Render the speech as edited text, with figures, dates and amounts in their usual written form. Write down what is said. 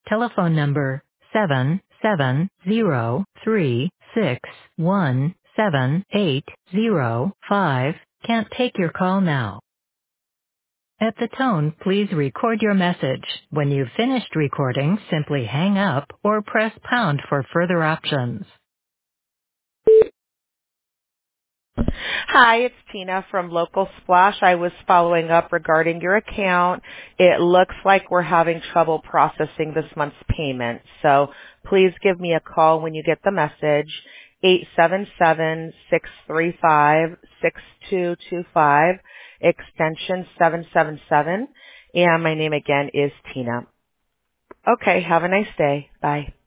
Telephone number 77036178005 can't take your call now. At the tone, please record your message. When you've finished recording, simply hang up or press pound for further options. Hi, it's Tina from Local Splash. I was following up regarding your account. It looks like we're having trouble processing this month's payment. So please give me a call when you get the message, 877-635-6225, extension 777. And my name again is Tina. Okay, have a nice day. Bye.